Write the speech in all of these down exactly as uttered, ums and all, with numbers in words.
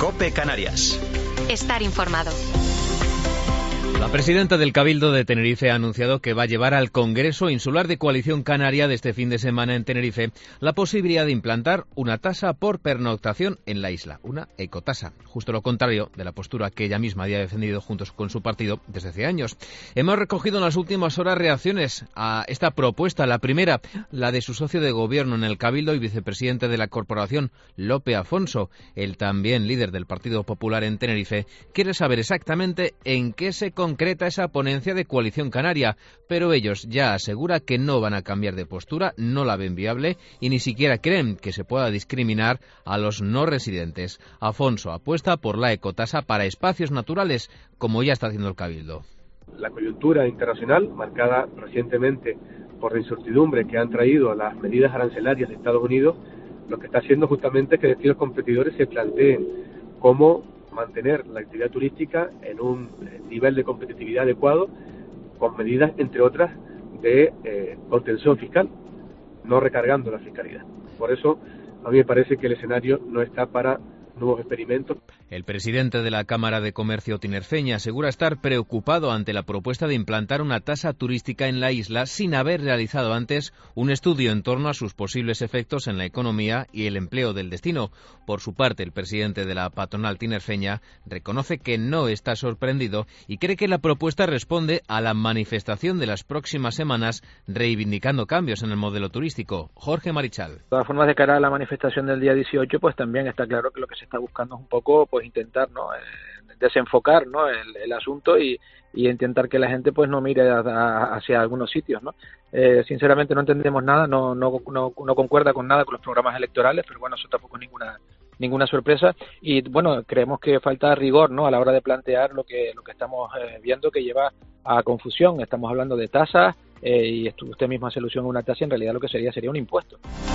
COPE Canarias. Estar informado. La presidenta del Cabildo de Tenerife ha anunciado que va a llevar al Congreso Insular de Coalición Canaria de este fin de semana en Tenerife la posibilidad de implantar una tasa por pernoctación en la isla, una ecotasa, justo lo contrario de la postura que ella misma había defendido junto con su partido desde hace años. Hemos recogido en las últimas horas reacciones a esta propuesta. La primera, la de su socio de gobierno en el Cabildo y vicepresidente de la corporación, Lope Afonso, el también líder del Partido Popular en Tenerife, quiere saber exactamente en qué se concreta esa ponencia de Coalición Canaria, pero ellos ya asegura que no van a cambiar de postura, no la ven viable y ni siquiera creen que se pueda discriminar a los no residentes. Afonso apuesta por la ecotasa para espacios naturales, como ya está haciendo el Cabildo. La coyuntura internacional, marcada recientemente por la incertidumbre que han traído las medidas arancelarias de Estados Unidos, lo que está haciendo justamente es que destinos competidores se planteen cómo mantener la actividad turística en un nivel de competitividad adecuado, con medidas, entre otras, de eh, contención fiscal, no recargando la fiscalidad. Por eso, a mí me parece que el escenario no está para nuevos experimentos. El presidente de la Cámara de Comercio tinerfeña asegura estar preocupado ante la propuesta de implantar una tasa turística en la isla sin haber realizado antes un estudio en torno a sus posibles efectos en la economía y el empleo del destino. Por su parte, el presidente de la patronal tinerfeña reconoce que no está sorprendido y cree que la propuesta responde a la manifestación de las próximas semanas reivindicando cambios en el modelo turístico. Jorge Marichal. De todas formas, de cara a la manifestación del día dieciocho, pues también está claro que lo que se está buscando es un poco pues intentar no eh, desenfocar no el, el asunto y, y intentar que la gente pues no mire a, a, hacia algunos sitios, no eh, sinceramente no entendemos nada, no, no no no concuerda con nada con los programas electorales, pero bueno, eso tampoco es ninguna ninguna sorpresa y bueno, creemos que falta rigor no a la hora de plantear lo que lo que estamos eh, viendo que lleva a confusión. Estamos hablando de tasas eh, y esto, usted mismo hace alusión a una tasa, en realidad lo que sería sería un impuesto.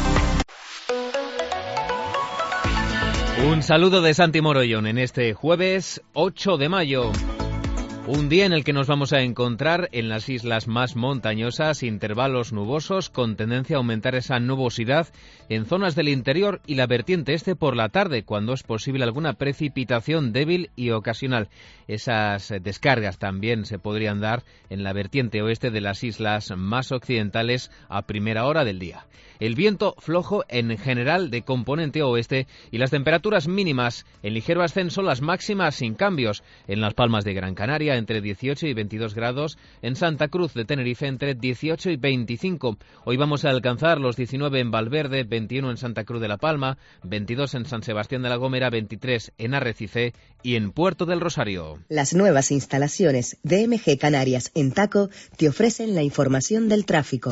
Un saludo de Santi Morollón en este jueves ocho de mayo. Un día en el que nos vamos a encontrar en las islas más montañosas intervalos nubosos con tendencia a aumentar esa nubosidad en zonas del interior y la vertiente este por la tarde, cuando es posible alguna precipitación débil y ocasional. Esas descargas también se podrían dar en la vertiente oeste de las islas más occidentales a primera hora del día. El viento flojo en general de componente oeste y las temperaturas mínimas en ligero ascenso, las máximas sin cambios en Las Palmas de Gran Canaria entre dieciocho y veintidós grados, en Santa Cruz de Tenerife entre dieciocho y veinticinco. Hoy vamos a alcanzar los diecinueve en Valverde, veintiuno en Santa Cruz de la Palma, veintidós en San Sebastián de la Gomera, veintitrés en Arrecife y en Puerto del Rosario. Las nuevas instalaciones de M G Canarias en Taco te ofrecen la información del tráfico.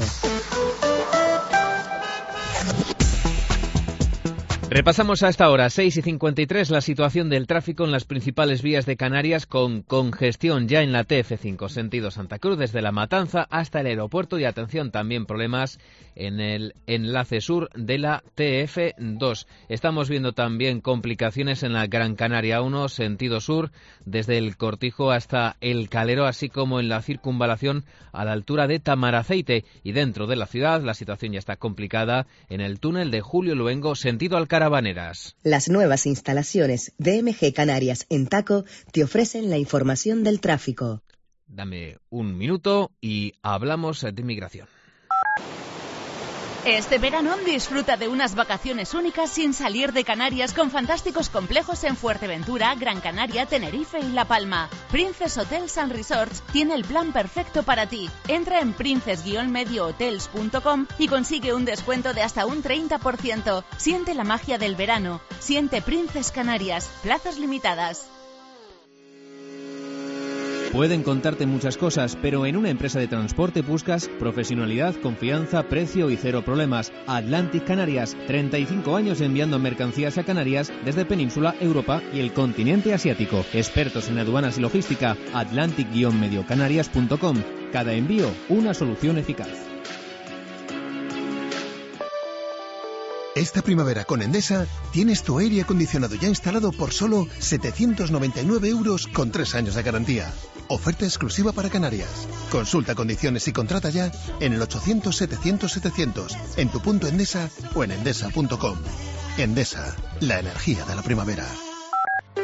Repasamos a esta hora, seis y cincuenta y tres, la situación del tráfico en las principales vías de Canarias con congestión ya en la T F cinco, sentido Santa Cruz, desde La Matanza hasta el aeropuerto y atención también problemas en el enlace sur de la T F dos. Estamos viendo también complicaciones en la Gran Canaria uno, sentido sur, desde el Cortijo hasta el Calero, así como en la circunvalación a la altura de Tamaraceite. Y dentro de la ciudad la situación ya está complicada en el túnel de Julio Luengo, sentido Alcalá. Las nuevas instalaciones de M G Canarias en Taco te ofrecen la información del tráfico. Dame un minuto y hablamos de inmigración. Este verano disfruta de unas vacaciones únicas sin salir de Canarias con fantásticos complejos en Fuerteventura, Gran Canaria, Tenerife y La Palma. Princess Hotels and Resorts tiene el plan perfecto para ti. Entra en princess guion medio hotels punto com y consigue un descuento de hasta un treinta por ciento. Siente la magia del verano. Siente Princess Canarias. Plazas limitadas. Pueden contarte muchas cosas, pero en una empresa de transporte buscas profesionalidad, confianza, precio y cero problemas. Atlantic Canarias, treinta y cinco años enviando mercancías a Canarias desde Península, Europa y el continente asiático. Expertos en aduanas y logística. atlantic guion medio canarias punto com. Cada envío, una solución eficaz. Esta primavera con Endesa tienes tu aire acondicionado ya instalado por solo setecientos noventa y nueve euros con tres años de garantía. Oferta exclusiva para Canarias. Consulta condiciones y contrata ya en el ochocientos setecientos setecientos, en tu punto Endesa o en endesa punto com. Endesa, la energía de la primavera.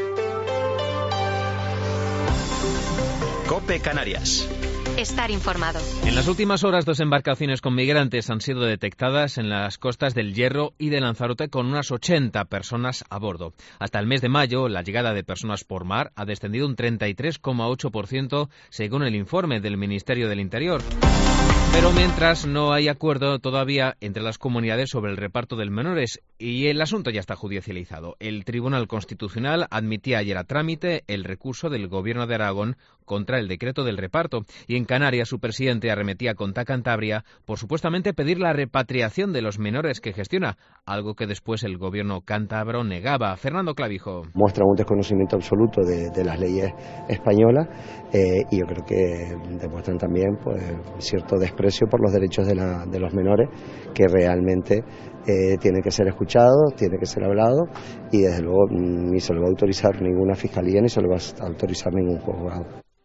COPE Canarias. Estar informado. En las últimas horas, dos embarcaciones con migrantes han sido detectadas en las costas del Hierro y de Lanzarote con unas ochenta personas a bordo. Hasta el mes de mayo, la llegada de personas por mar ha descendido un treinta y tres coma ocho por ciento según el informe del Ministerio del Interior. Pero mientras no hay acuerdo todavía entre las comunidades sobre el reparto de menores y el asunto ya está judicializado. El Tribunal Constitucional admitía ayer a trámite el recurso del Gobierno de Aragón contra el decreto del reparto y en Canarias su presidente arremetía contra Cantabria por supuestamente pedir la repatriación de los menores que gestiona, algo que después el Gobierno cántabro negaba. Fernando Clavijo. Muestra un desconocimiento absoluto de, de las leyes españolas eh, y yo creo que demuestran también pues cierto desprecio por los derechos de, la, de los menores que realmente eh, tienen que ser escuchados, tiene que ser hablado y desde luego ni se le va a autorizar ninguna fiscalía ni se le va a autorizar ningún juzgado.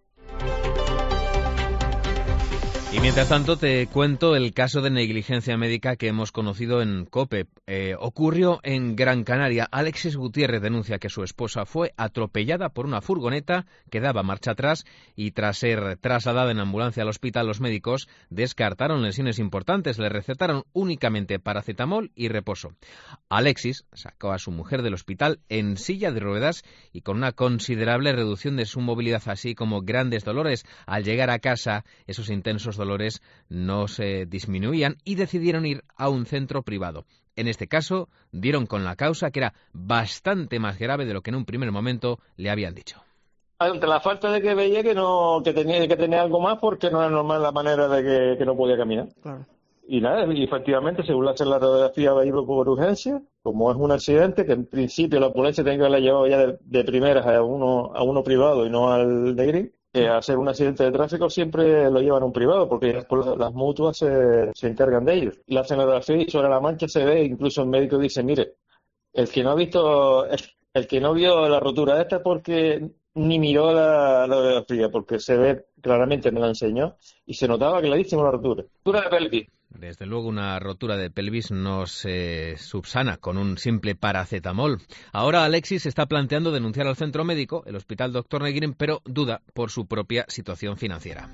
Y mientras tanto te cuento el caso de negligencia médica que hemos conocido en COPE. Eh, ocurrió en Gran Canaria. Alexis Gutiérrez denuncia que su esposa fue atropellada por una furgoneta que daba marcha atrás y tras ser trasladada en ambulancia al hospital, los médicos descartaron lesiones importantes. Le recetaron únicamente paracetamol y reposo. Alexis sacó a su mujer del hospital en silla de ruedas y con una considerable reducción de su movilidad, así como grandes dolores. Al llegar a casa, esos intensos dolores dolores no se disminuían y decidieron ir a un centro privado. En este caso, dieron con la causa que era bastante más grave de lo que en un primer momento le habían dicho. Ante la falta de que veía que no que tenía que tener algo más porque no era normal la manera de que, que no podía caminar. Claro. Y nada, y efectivamente, según la radiografía, ha ido por urgencia, como es un accidente, que en principio la ambulancia tenga que haberla llevado ya de, de primeras a uno, a uno privado y no al de Green. Eh, hacer un accidente de tráfico siempre lo llevan a un privado porque después las mutuas se, se encargan de ellos. La escenografía y sobre la mancha se ve, incluso el médico dice, mire, el que no ha visto, el, el que no vio la rotura esta porque ni miró la, la radiografía, porque se ve claramente, me la enseñó, y se notaba clarísimo la rotura. Rotura de pelvis. Desde luego una rotura de pelvis no se subsana con un simple paracetamol. Ahora Alexis está planteando denunciar al centro médico, el Hospital doctor Negrín, pero duda por su propia situación financiera.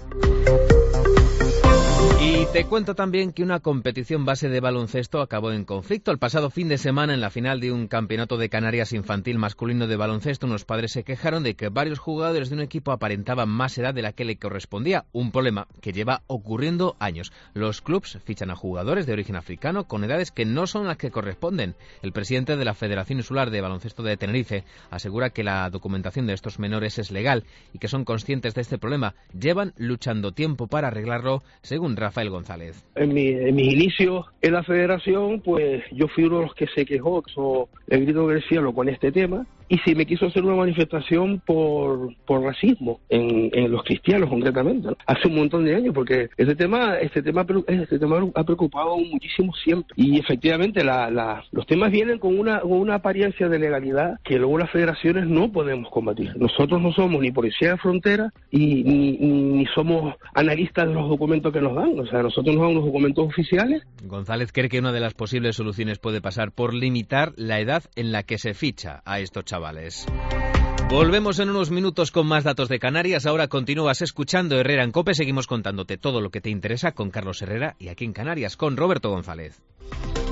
Y te cuento también que una competición base de baloncesto acabó en conflicto. El pasado fin de semana, en la final de un campeonato de Canarias infantil masculino de baloncesto, unos padres se quejaron de que varios jugadores de un equipo aparentaban más edad de la que le correspondía, un problema que lleva ocurriendo años. Los clubs fichan a jugadores de origen africano con edades que no son las que corresponden. El presidente de la Federación Insular de Baloncesto de Tenerife asegura que la documentación de estos menores es legal y que son conscientes de este problema. Llevan luchando tiempo para arreglarlo, según Rafael González. En, mi, en mis inicios en la federación, pues yo fui uno de los que se quejó, eso, el grito del cielo con este tema, y si me quiso hacer una manifestación por, por racismo en, en los cristianos concretamente, ¿no? Hace un montón de años, porque este tema este tema este tema ha preocupado muchísimo siempre, y efectivamente la, la, los temas vienen con una con una apariencia de legalidad que luego las federaciones no podemos combatir. Nosotros no somos ni policía de frontera y ni, ni somos analistas de los documentos que nos dan, o sea, nosotros nos dan unos documentos oficiales. González cree que una de las posibles soluciones puede pasar por limitar la edad en la que se ficha a estos chavales. Volvemos en unos minutos con más datos de Canarias. Ahora continúas escuchando Herrera en COPE. Seguimos contándote todo lo que te interesa con Carlos Herrera y aquí en Canarias con Roberto González.